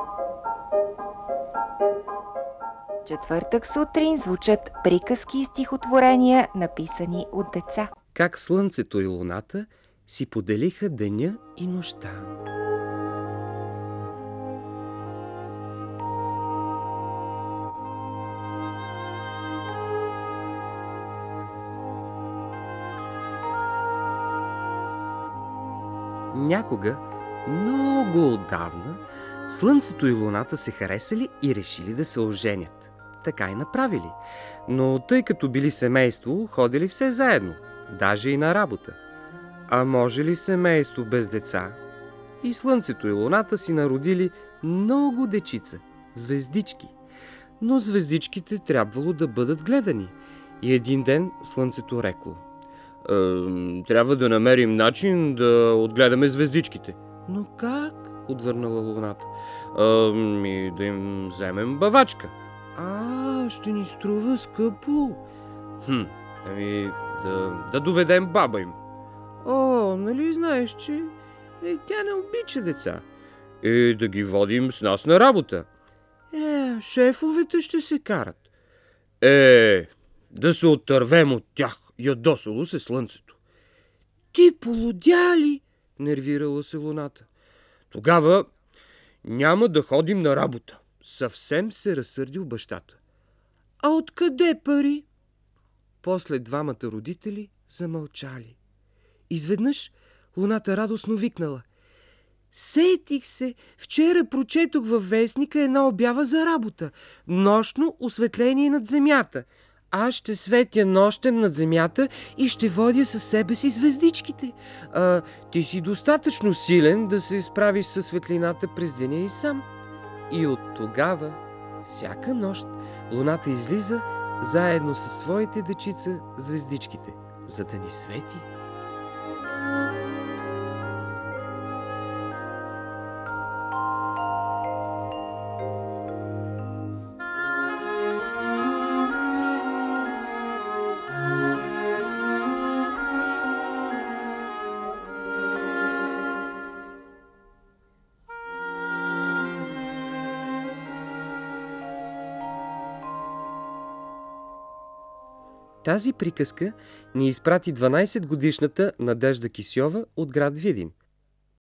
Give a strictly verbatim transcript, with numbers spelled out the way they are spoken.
Четвъртък сутрин звучат приказки и стихотворения, написани от деца. Как слънцето и луната си поделиха деня и нощта. Някога, много отдавна, слънцето и луната се харесали и решили да се оженят. Така и направили. Но тъй като били семейство, ходили все заедно, даже и на работа. А може ли семейство без деца? И слънцето и луната си народили много дечица, звездички. Но звездичките трябвало да бъдат гледани. И един ден слънцето рекло: трябва да намерим начин да отгледаме звездичките. Но как? Отвърнала луната. Ами да им вземем бавачка. А, ще ни струва скъпо. Хм, ами да, да доведем баба им. О, нали знаеш, че е, тя не обича деца. И да ги водим с нас на работа. Е, шефовете ще се карат. Е, да се отървем от тях. Ядосало се слънцето. Ти полудя ли? Нервирала се луната. Тогава няма да ходим на работа. Съвсем се разсърдил бащата. А откъде пари? После двамата родители замълчали. Изведнъж луната радостно викнала: сетих се, вчера прочетох във вестника една обява за работа. Нощно осветление над земята. Аз ще светя нощем над земята и ще водя със себе си звездичките. А, ти си достатъчно силен да се справиш със светлината през деня и сам. И от тогава, всяка нощ, луната излиза заедно със своите дечица звездичките, за да ни свети. Тази приказка ни изпрати дванайсетгодишната Надежда Кисьова от град Видин.